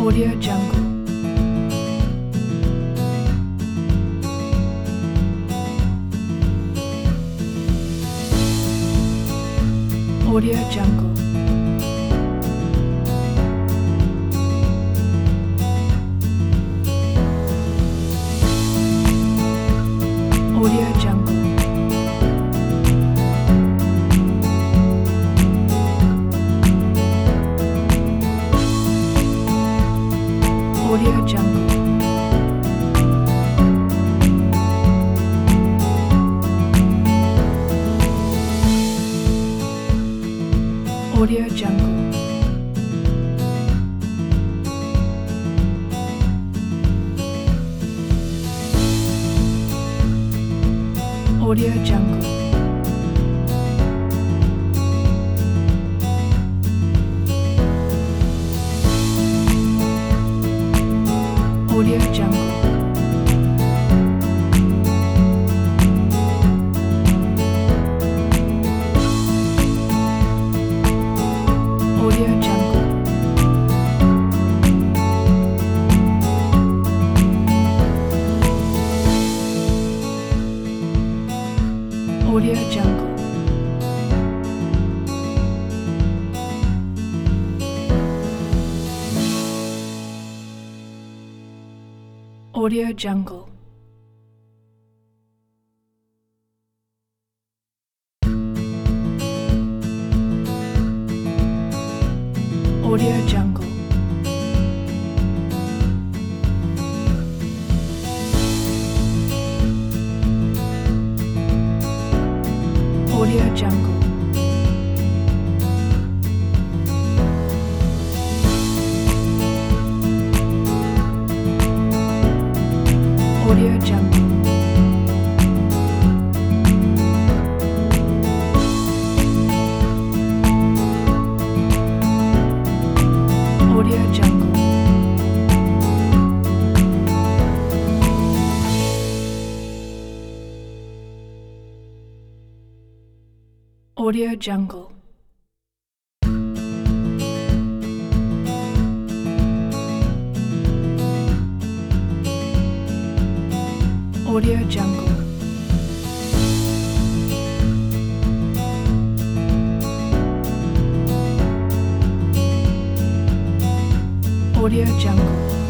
Audio Jungle. Audio Jungle. Audio Jungle. Audio Jungle. Audio Jungle. Audio Jungle. Audio Jungle. Audio Jungle. Audio Jungle. Audio Jungle. Audio Jungle. Audio Jungle. Audio Jungle. Audio Jungle. Audio Jungle. Audio Jungle. Audio Jungle.